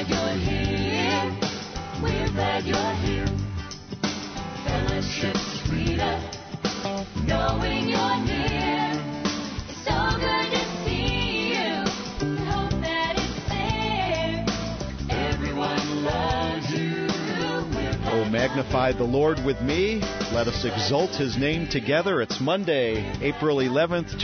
glad you're here. We're glad you're here. Fellowship's freedom, knowing you're near. It's so good to see you. We hope that it's there. Everyone loves you. Oh, magnify the Lord with me. Let us exalt His name together. It's Monday, April 11th,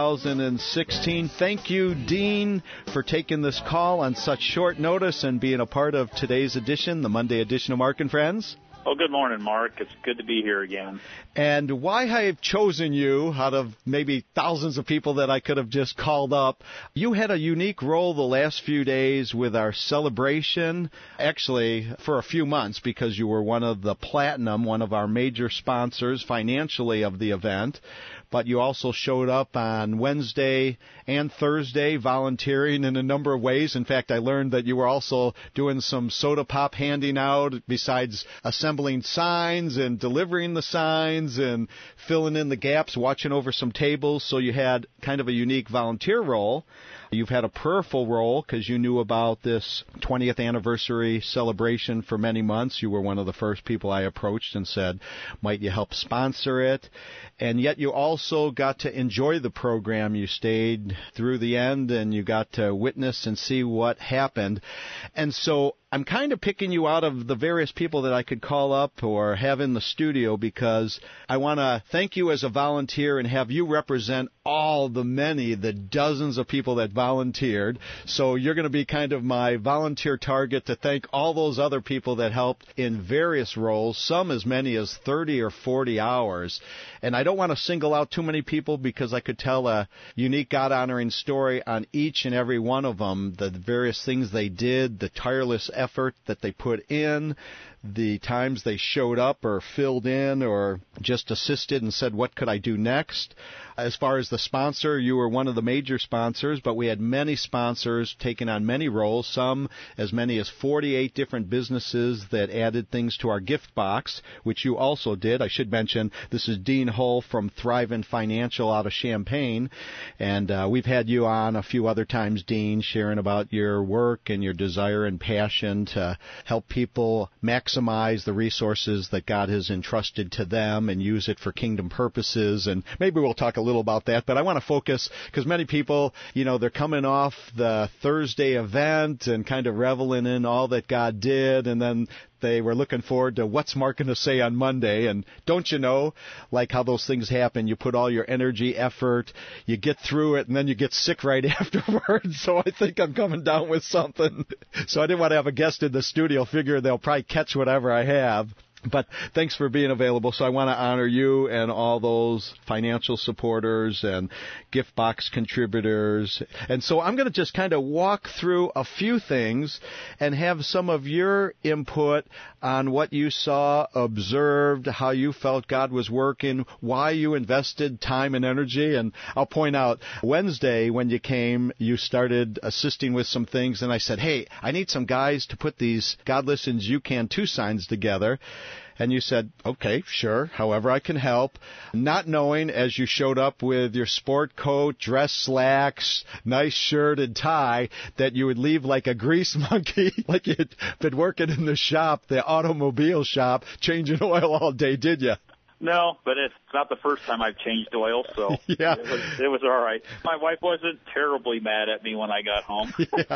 2016. Thank you, Dean, for taking this call on such short notice and being a part of today's edition, the Monday edition of Mark and Friends. Well, good morning, Mark. It's good to be here again. And why I've chosen you out of maybe thousands of people that I could have just called up, you had a unique role the last few days with our celebration, actually for a few months, because you were one of the platinum, one of our major sponsors financially of the event. But you also showed up on Wednesday and Thursday volunteering in a number of ways. In fact, I learned that you were also doing some soda pop handing out besides assembling signs and delivering the signs and filling in the gaps, watching over some tables. So you had kind of a unique volunteer role. You've had a prayerful role because you knew about this 20th anniversary celebration for many months. You were one of the first people I approached and said, might you help sponsor it? And yet you also got to enjoy the program. You stayed through the end and you got to witness and see what happened. And so I'm kind of picking you out of the various people that I could call up or have in the studio because I want to thank you as a volunteer and have you represent all the dozens of people that volunteered. So you're going to be kind of my volunteer target to thank all those other people that helped in various roles, some as many as 30 or 40 hours. And I don't want to single out too many people because I could tell a unique God-honoring story on each and every one of them, the various things they did, the tireless effort that they put in, the times they showed up or filled in or just assisted and said, what could I do next? As far as the sponsor, you were one of the major sponsors, but we had many sponsors taking on many roles, some as many as 48 different businesses that added things to our gift box, which you also did. I should mention, this is Dean Hull from Thrivent Financial out of Champaign, and we've had you on a few other times, Dean, sharing about your work and your desire and passion to help people maximize the resources that God has entrusted to them and use it for kingdom purposes. And maybe we'll talk a little about that, but I want to focus because many people, they're coming off the Thursday event and kind of reveling in all that God did, and then they were looking forward to what's Mark going to say on Monday. And don't you know, like how those things happen, you put all your energy, effort, you get through it, and then you get sick right afterwards. So I think I'm coming down with something. So I didn't want to have a guest in the studio. Figure they'll probably catch whatever I have. But thanks for being available. So I want to honor you and all those financial supporters and gift box contributors. And so I'm going to just kind of walk through a few things and have some of your input on what you saw, observed, how you felt God was working, why you invested time and energy. And I'll point out, Wednesday when you came, you started assisting with some things. And I said, hey, I need some guys to put these God Listens You Can Too signs together. And you said, okay, sure, however I can help. Not knowing, as you showed up with your sport coat, dress slacks, nice shirt and tie, that you would leave like a grease monkey, like you'd been working in the shop, the automobile shop, changing oil all day, did you? No, but it's not the first time I've changed oil, so yeah. it was all right. My wife wasn't terribly mad at me when I got home.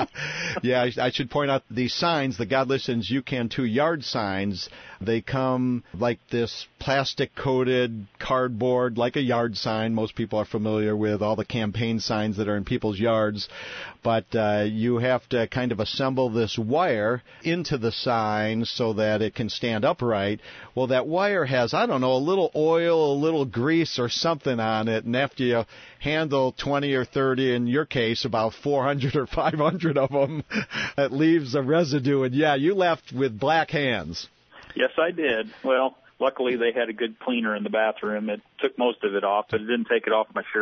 Yeah, I should point out these signs, the God Listens You Can Too yard signs, they come like this plastic-coated cardboard, like a yard sign. Most people are familiar with all the campaign signs that are in people's yards. But you have to kind of assemble this wire into the sign so that it can stand upright. Well, that wire has, I don't know, a little oil, a little grease or something on it. And after you handle 20 or 30, in your case, about 400 or 500 of them, it leaves a residue. And, yeah, you left with black hands. Yes, I did. Well, luckily they had a good cleaner in the bathroom. It took most of it off, but it didn't take it off my shirt.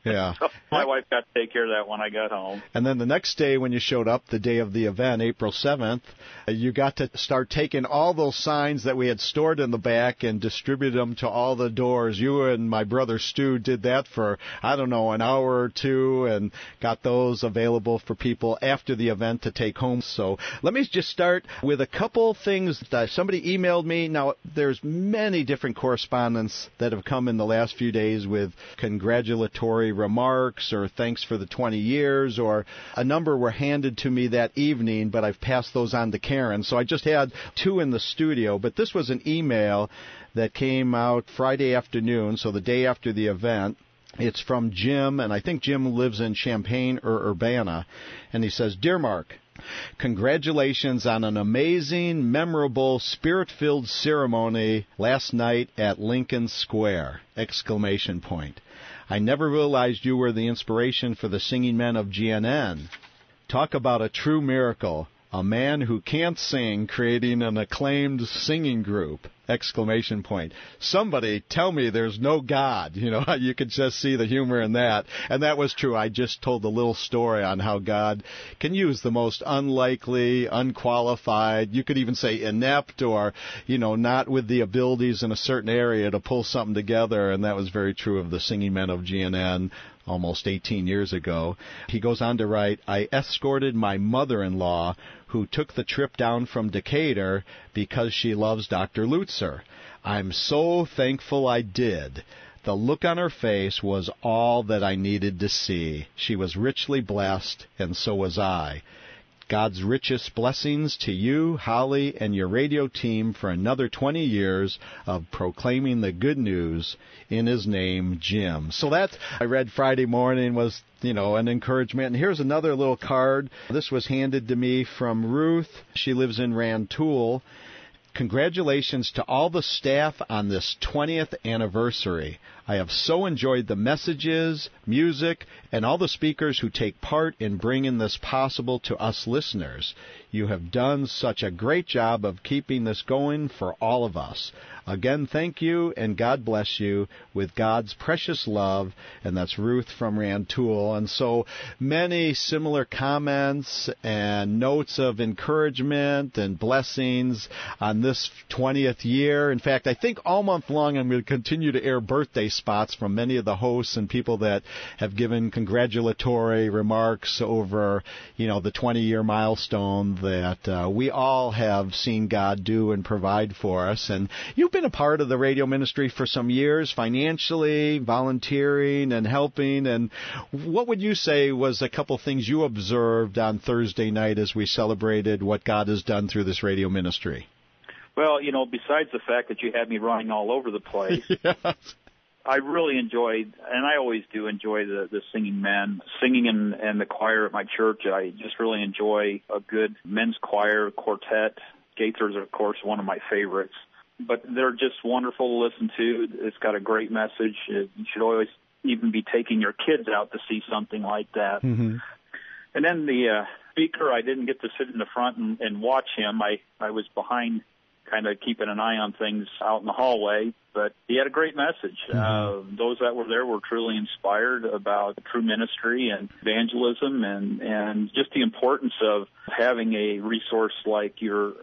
Yeah. So my wife got to take care of that when I got home. And then the next day when you showed up, the day of the event, April 7th, you got to start taking all those signs that we had stored in the back and distribute them to all the doors. You and my brother Stu did that for, I don't know, an hour or two and got those available for people after the event to take home. So let me just start with a couple things that somebody emailed me. Now, there's many different correspondence that have come in the last few days with congratulatory remarks or thanks for the 20 years, or a number were handed to me that evening, but I've passed those on to Karen. So I just had two in the studio, but this was an email that came out Friday afternoon, so the day after the event. It's from Jim, and I think Jim lives in Champaign or Urbana, and he says, "Dear Mark, congratulations on an amazing, memorable, spirit-filled ceremony last night at Lincoln Square! Exclamation point. I never realized you were the inspiration for the singing men of GNN. Talk about a true miracle. A man who can't sing creating an acclaimed singing group! Exclamation point. Somebody tell me there's no God." You know, you could just see the humor in that. And that was true. I just told a little story on how God can use the most unlikely, unqualified, you could even say inept, or, you know, not with the abilities in a certain area to pull something together. And that was very true of the singing men of GNN almost 18 years ago. He goes on to write, "I escorted my mother-in-law, who took the trip down from Decatur because she loves Dr. Lutzer. I'm so thankful I did. The look on her face was all that I needed to see. She was richly blessed, and so was I. God's richest blessings to you, Holly, and your radio team for another 20 years of proclaiming the good news in His name, Jim." So that I read Friday morning was, you know, an encouragement. And here's another little card. This was handed to me from Ruth. She lives in Rantoul. "Congratulations to all the staff on this 20th anniversary. I have so enjoyed the messages, music, and all the speakers who take part in bringing this possible to us listeners. You have done such a great job of keeping this going for all of us. Again, thank you, and God bless you with God's precious love." And that's Ruth from Rantoul. And so many similar comments and notes of encouragement and blessings on this 20th year. In fact, I think all month long I'm going to continue to air birthday spots from many of the hosts and people that have given congratulatory remarks over, you know, the 20-year milestone that we all have seen God do and provide for us. And you've been a part of the radio ministry for some years, financially, volunteering, and helping. And what would you say was a couple things you observed on Thursday night as we celebrated what God has done through this radio ministry? Well, you know, besides the fact that you had me running all over the place, Yes. I really enjoyed, and I always do enjoy the singing men, singing in the choir at my church. I just really enjoy a good men's choir quartet. Gaither's, of course, one of my favorites. But they're just wonderful to listen to. It's got a great message. You should always even be taking your kids out to see something like that. Mm-hmm. And then the speaker, I didn't get to sit in the front and watch him. I was behind, kind of keeping an eye on things out in the hallway, but he had a great message. Mm-hmm. Those that were there were truly inspired about true ministry and evangelism and just the importance of having a resource like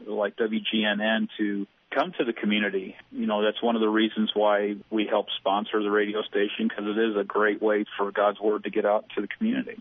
WGNN to come to the community. You know, that's one of the reasons why we help sponsor the radio station, because it is a great way for God's Word to get out to the community.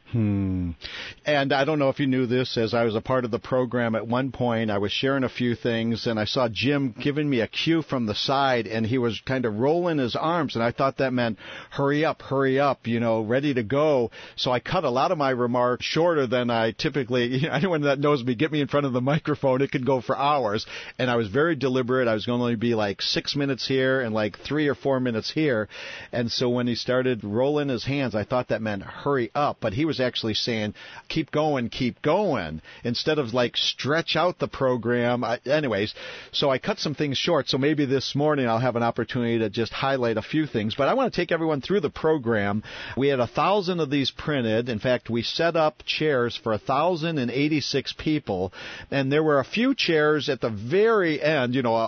And I don't know if you knew this, as I was a part of the program at one point, I was sharing a few things, and I saw Jim giving me a cue from the side, and he was kind of rolling his arms, and I thought that meant, hurry up, you know, ready to go. So I cut a lot of my remarks shorter than I typically, you know, anyone that knows me, get me in front of the microphone, it could go for hours. And I was very deliberate. I was going to only be like 6 minutes here and like 3 or 4 minutes here. And so when he started rolling his hands, I thought that meant hurry up. But he was actually saying, keep going, instead of like stretch out the program. Anyways, so I cut some things short. So maybe this morning I'll have an opportunity to just highlight a few things. But I want to take everyone through the program. We had 1,000 of these printed. In fact, we set up chairs for 1,086 people. And there were a few chairs at the very end, you know,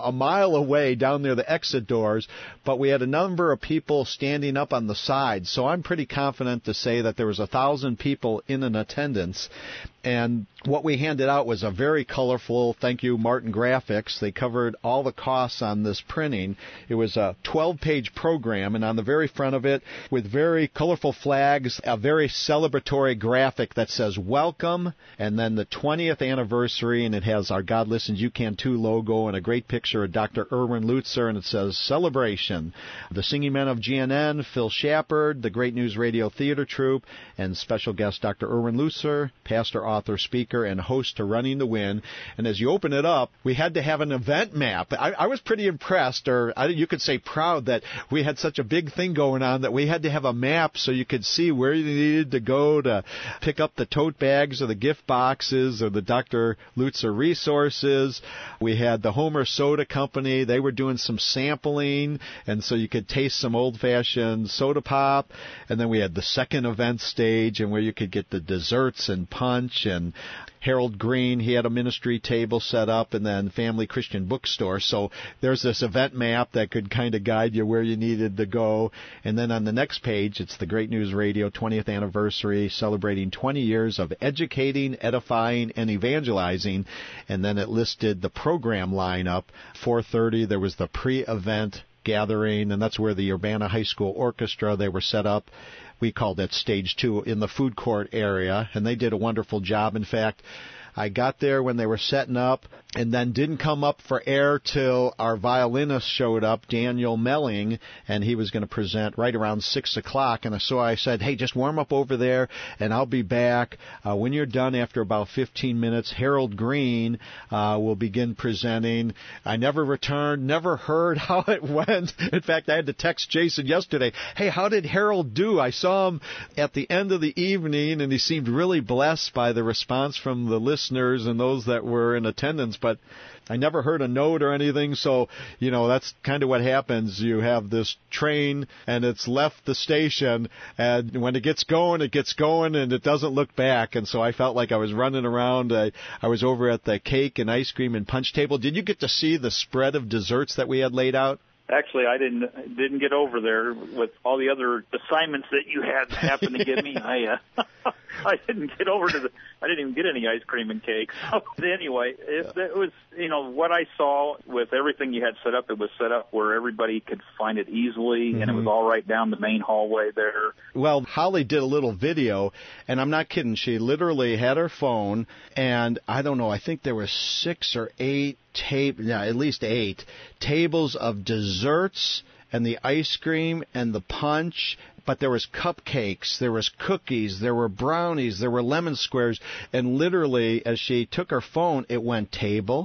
a mile away down near the exit doors, but we had a number of people standing up on the sides. So I'm pretty confident to say that there was 1,000 people in attendance. And what we handed out was a very colorful, thank you, Martin Graphics. They covered all the costs on this printing. It was a 12-page program, and on the very front of it, with very colorful flags, a very celebratory graphic that says welcome, and then the 20th anniversary, and it has our God Listens You Can Too logo and a great picture of Dr. Erwin Lutzer, and it says celebration. The Singing Men of GNN, Phil Shepard, the Great News Radio Theater Troupe, and special guest Dr. Erwin Lutzer, pastor, author, speaker, and host to Running the Wind. And as you open it up, we had to have an event map. I was pretty impressed, or you could say proud, that we had such a big thing going on that we had to have a map so you could see where you needed to go to pick up the tote bags or the gift boxes or the Dr. Lutzer resources. We had the Homer Soda Company. They were doing some sampling, and so you could taste some old-fashioned soda pop. And then we had the second event stage, and where you could get the desserts and punch. And Harold Green, he had a ministry table set up, and then Family Christian Bookstore. So there's this event map that could kind of guide you where you needed to go. And then on the next page, it's the Great News Radio 20th anniversary, celebrating 20 years of educating, edifying, and evangelizing. And then it listed the program lineup. 4:30, there was the pre-event gathering, and that's where the Urbana High School Orchestra, they were set up. We called it Stage 2 in the food court area, and they did a wonderful job. In fact, I got there when they were setting up and then didn't come up for air till our violinist showed up, Daniel Melling, and he was going to present right around 6 o'clock. And so I said, hey, just warm up over there, and I'll be back. When you're done after about 15 minutes, Harold Green will begin presenting. I never returned, never heard how it went. In fact, I had to text Jason yesterday, hey, how did Harold do? I saw him at the end of the evening, and he seemed really blessed by the response from the listeners and those that were in attendance, but I never heard a note or anything. So, that's kind of what happens. You have this train, and it's left the station, and when it gets going, and it doesn't look back. And so I felt like I was running around. I was over at the cake and ice cream and punch table. Did you get to see the spread of desserts that we had laid out? Actually, I didn't get over there with all the other assignments that you had happen to give me. I didn't get over I didn't even get any ice cream and cake. So anyway, it was, what I saw with everything you had set up, it was set up where everybody could find it easily, and it was all right down the main hallway there. Well, Holly did a little video, and I'm not kidding. She literally had her phone, and I don't know, I think there were 6 or 8 at least 8 tables of desserts and the ice cream and the punch. But there was cupcakes, there was cookies, there were brownies, there were lemon squares, and literally, as she took her phone, it went table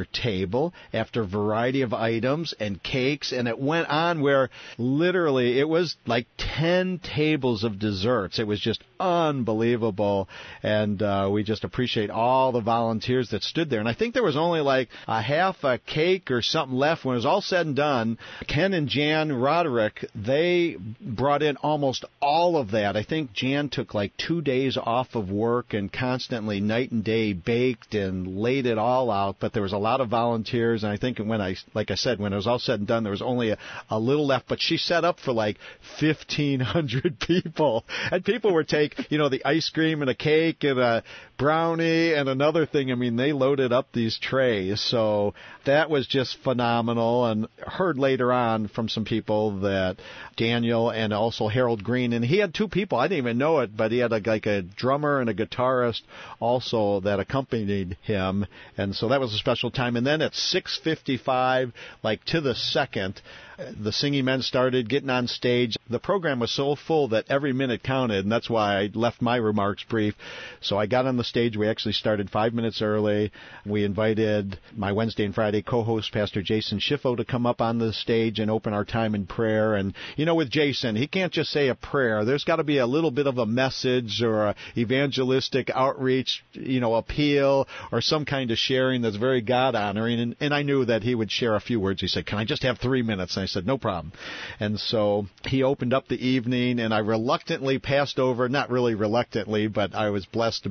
after variety of items and cakes, and it went on where literally it was like 10 tables of desserts. It was just unbelievable, and we just appreciate all the volunteers that stood there. And I think there was only like a half a cake or something left when it was all said and done. Ken and Jan Roderick, they brought in almost all of that. I think Jan took like 2 days off of work and constantly night and day baked and laid it all out. But there was a lot of volunteers, and I think when it was all said and done, there was only a little left. But she set up for like 1,500 people, and people were the ice cream and a cake and a brownie and another thing. I mean, they loaded up these trays, so that was just phenomenal. And heard later on from some people that Daniel and also Harold Green, and he had 2 people, I didn't even know it, but he had a drummer and a guitarist also that accompanied him, and so that was a special time. And then at 6:55, like to the second, the Singing Men started getting on stage. The program was so full that every minute counted, and that's why I left my remarks brief. So I got on the stage. We actually started 5 minutes early. We invited my Wednesday and Friday co-host, Pastor Jason Schiffo, to come up on the stage and open our time in prayer. And, with Jason, he can't just say a prayer. There's got to be a little bit of a message or a evangelistic outreach, appeal or some kind of sharing that's very God-honoring. And I knew that he would share a few words. He said, can I just have 3 minutes? And I said, no problem. And so he opened up the evening, and I reluctantly passed over, not really reluctantly, but I was blessed to be able to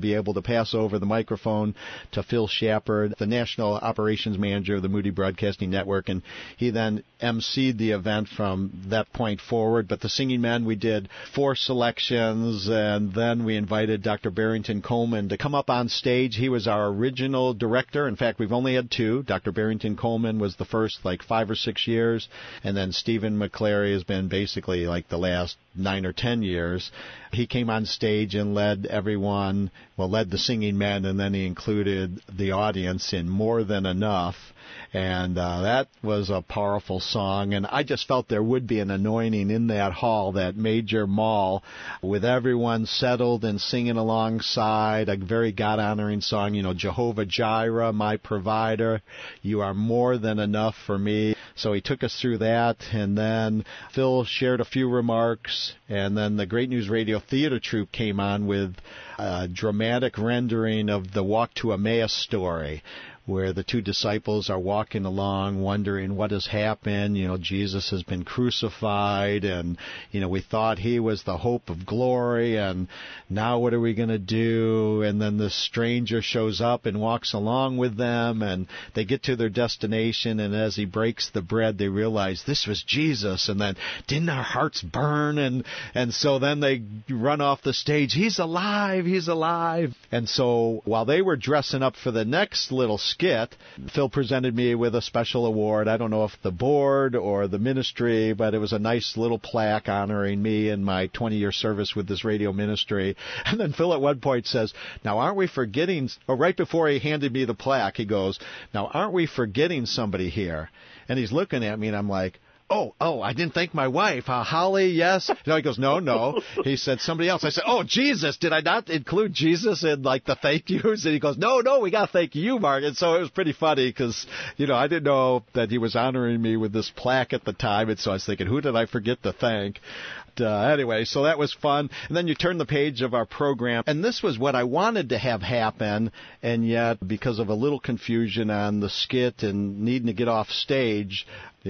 pass over the microphone to Phil Shepard, the National Operations Manager of the Moody Broadcasting Network, and he then emceed the event from that point forward. But the Singing Men, we did 4 selections, and then we invited Dr. Barrington Coleman to come up on stage. He was our original director. In fact, we've only had 2. Dr. Barrington Coleman was the first 5 or 6 years, and then Stephen McClary has been basically the last 9 or 10 years. He came on stage and led the Singing Men, and then he included the audience in More Than Enough. And that was a powerful song, and I just felt there would be an anointing in that hall, that major mall, with everyone settled and singing alongside a very God-honoring song, Jehovah Jireh, my provider, you are more than enough for me. So he took us through that, and then Phil shared a few remarks, and then the Great News Radio Theater Troupe came on with a dramatic rendering of the Walk to Emmaus story, where the 2 disciples are walking along wondering what has happened. Jesus has been crucified, and, we thought he was the hope of glory, and now what are we going to do? And then this stranger shows up and walks along with them, and they get to their destination, and as he breaks the bread, they realize this was Jesus, and then didn't our hearts burn? And so then they run off the stage, he's alive, he's alive. And so while they were dressing up for the next little skit, Phil presented me with a special award. I don't know if the board or the ministry, but it was a nice little plaque honoring me and my 20-year service with this radio ministry. And then Phil at one point says, now aren't we forgetting, or right before he handed me the plaque, he goes, now aren't we forgetting somebody here? And he's looking at me, and I'm like, Oh, I didn't thank my wife. Holly, yes. No, he goes, no. He said somebody else. I said, Jesus. Did I not include Jesus in the thank yous? And he goes, no, we got to thank you, Mark. And so it was pretty funny because, I didn't know that he was honoring me with this plaque at the time. And so I was thinking, who did I forget to thank? Anyway, so that was fun. And then you turn the page of our program, and this was what I wanted to have happen, and yet because of a little confusion on the skit and needing to get off stage,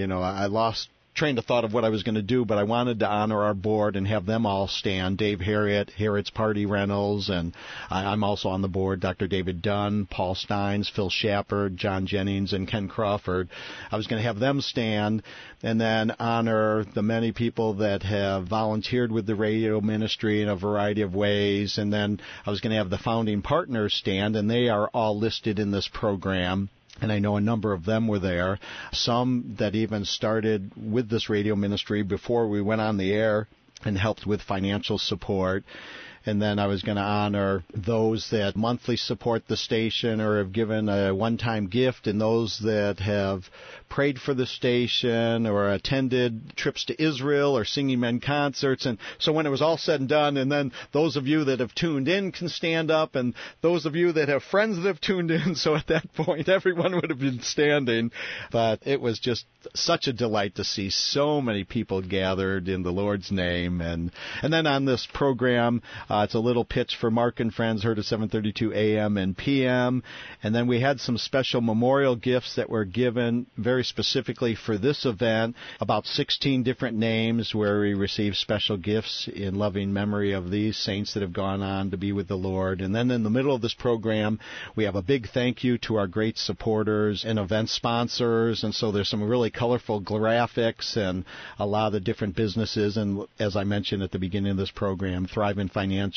I lost train of thought of what I was going to do, but I wanted to honor our board and have them all stand. Dave Harriet's Party Rentals, and I'm also on the board, Dr. David Dunn, Paul Steins, Phil Shepard, John Jennings, and Ken Crawford. I was going to have them stand and then honor the many people that have volunteered with the radio ministry in a variety of ways, and then I was going to have the founding partners stand, and they are all listed in this program. And I know a number of them were there, some that even started with this radio ministry before we went on the air and helped with financial support. And then I was going to honor those that monthly support the station or have given a one-time gift, and those that have prayed for the station or attended trips to Israel or Singing Men concerts. And so when it was all said and done, and then those of you that have tuned in can stand up, and those of you that have friends that have tuned in, so at that point everyone would have been standing. But it was just such a delight to see so many people gathered in the Lord's name. And then on this program, it's a little pitch for Mark and Friends, heard at 7:32 a.m. and p.m. And then we had some special memorial gifts that were given very specifically for this event, about 16 different names where we received special gifts in loving memory of these saints that have gone on to be with the Lord. And then in the middle of this program, we have a big thank you to our great supporters and event sponsors. And so there's some really colorful graphics and a lot of the different businesses. And as I mentioned at the beginning of this program, Thrivent Financial,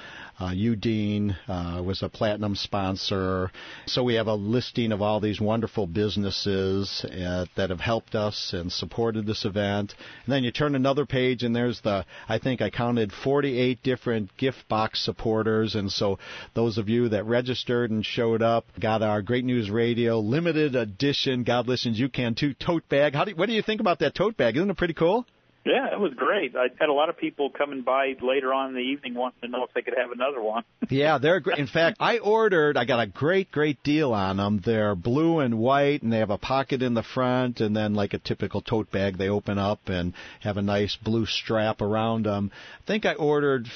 Udine was a platinum sponsor. So we have a listing of all these wonderful businesses that have helped us and supported this event. And then you turn another page, and there's I think I counted 48 different gift box supporters. And so those of you that registered and showed up got our Great News Radio limited edition God Listens You Can Too tote bag. What do you think about that tote bag? Isn't it pretty cool? Yeah, it was great. I had a lot of people coming by later on in the evening wanting to know if they could have another one. Yeah, they're great. In fact, I got a great deal on them. They're blue and white, and they have a pocket in the front, and then like a typical tote bag, they open up and have a nice blue strap around them. I think I ordered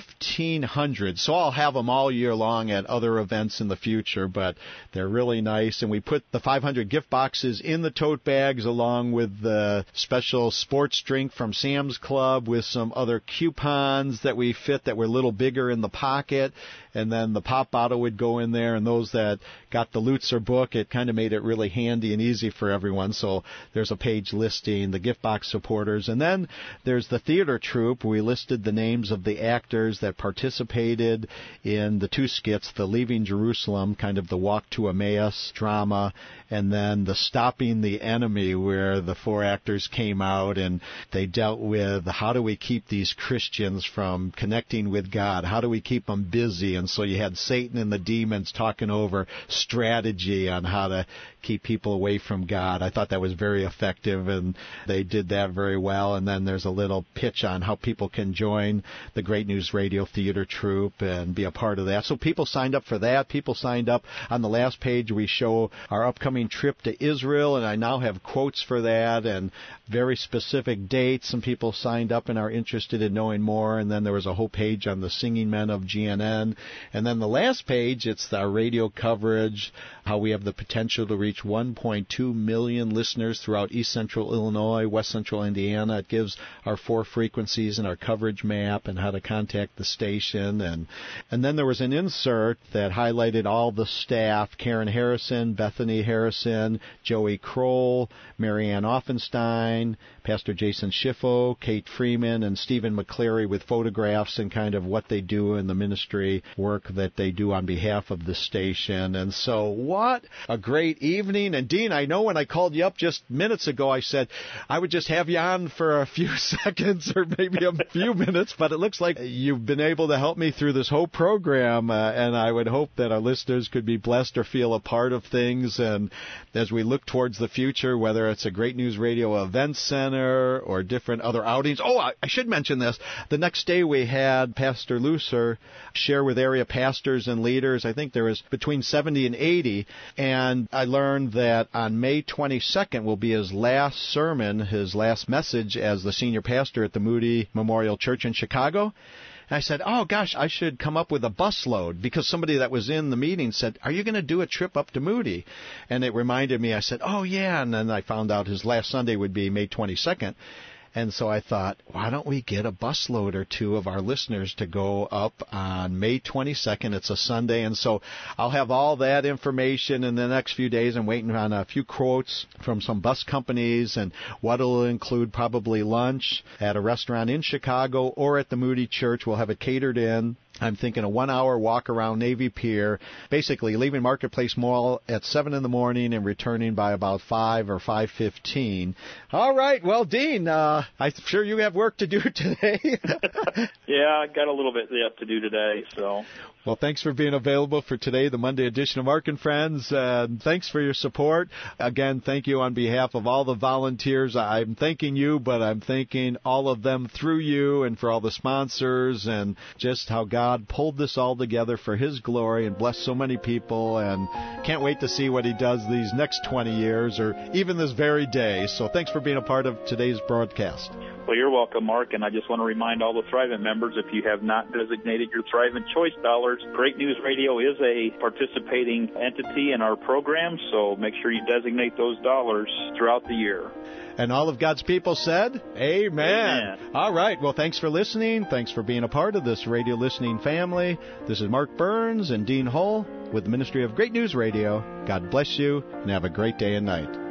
1,500, so I'll have them all year long at other events in the future, but they're really nice. And we put the 500 gift boxes in the tote bags along with the special sports drink from Sam's Club with some other coupons that we fit that were a little bigger in the pocket. And then the pop bottle would go in there, and those that got the Lutzer book, it kind of made it really handy and easy for everyone. So there's a page listing the gift box supporters. And then there's the theater troupe. We listed the names of the actors that participated in the two skits, the Leaving Jerusalem, kind of the Walk to Emmaus drama, and then the Stopping the Enemy, where the four actors came out and they dealt with how do we keep these Christians from connecting with God? How do we keep them busy? And so you had Satan and the demons talking over strategy on how to keep people away from God. I thought that was very effective, and they did that very well. And then there's a little pitch on how people can join the Great News Radio Theater Troupe and be a part of that. So people signed up for that. People signed up. On the last page, we show our upcoming trip to Israel, and I now have quotes for that and very specific dates. Some people signed up and are interested in knowing more. And then there was a whole page on the Singing Men of GNN. And then the last page, it's our radio coverage, how we have the potential to reach 1.2 million listeners throughout East Central Illinois, West Central Indiana. It gives our 4 frequencies and our coverage map and how to contact the station. And then there was an insert that highlighted all the staff: Karen Harrison, Bethany Harrison, Joey Kroll, Marianne Offenstein, Pastor Jason Schiffo, Kate Freeman, and Stephen McCleary, with photographs and kind of what they do in the ministry work that they do on behalf of the station. And so what a great evening. And Dean, I know when I called you up just minutes ago, I said I would just have you on for a few seconds or maybe a few minutes, but it looks like you've been able to help me through this whole program, and I would hope that our listeners could be blessed or feel a part of things. And as we look towards the future, whether it's a Great News Radio event center or different other outings. Oh, I should mention this. The next day we had Pastor Lutzer share with area pastors and leaders. I think there was between 70 and 80. And I learned that on May 22nd will be his last sermon, his last message as the senior pastor at the Moody Memorial Church in Chicago. And I said, oh, gosh, I should come up with a busload, because somebody that was in the meeting said, are you going to do a trip up to Moody? And it reminded me, I said, oh, yeah. And then I found out his last Sunday would be May 22nd. And so I thought, why don't we get a busload or two of our listeners to go up on May 22nd? It's a Sunday. And so I'll have all that information in the next few days. I'm waiting on a few quotes from some bus companies and what it'll include, probably lunch at a restaurant in Chicago or at the Moody Church. We'll have it catered in. I'm thinking a 1-hour walk around Navy Pier, basically leaving Marketplace Mall at 7 in the morning and returning by about 5 or 5:15. All right. Well, Dean, I'm sure you have work to do today. Yeah, I got a little bit yet to do today, so. Well, thanks for being available for today, the Monday edition of Mark and Friends. Thanks for your support. Again, thank you on behalf of all the volunteers. I'm thanking you, but I'm thanking all of them through you, and for all the sponsors, and just how God pulled this all together for His glory and blessed so many people. And can't wait to see what He does these next 20 years or even this very day. So thanks for being a part of today's broadcast. Well, you're welcome, Mark, and I just want to remind all the Thrivent members, if you have not designated your Thrivent Choice dollars, Great News Radio is a participating entity in our program, so make sure you designate those dollars throughout the year. And all of God's people said, Amen. Amen. All right. Well, thanks for listening. Thanks for being a part of this radio listening family. This is Mark Burns and Dean Hull with the Ministry of Great News Radio. God bless you, and have a great day and night.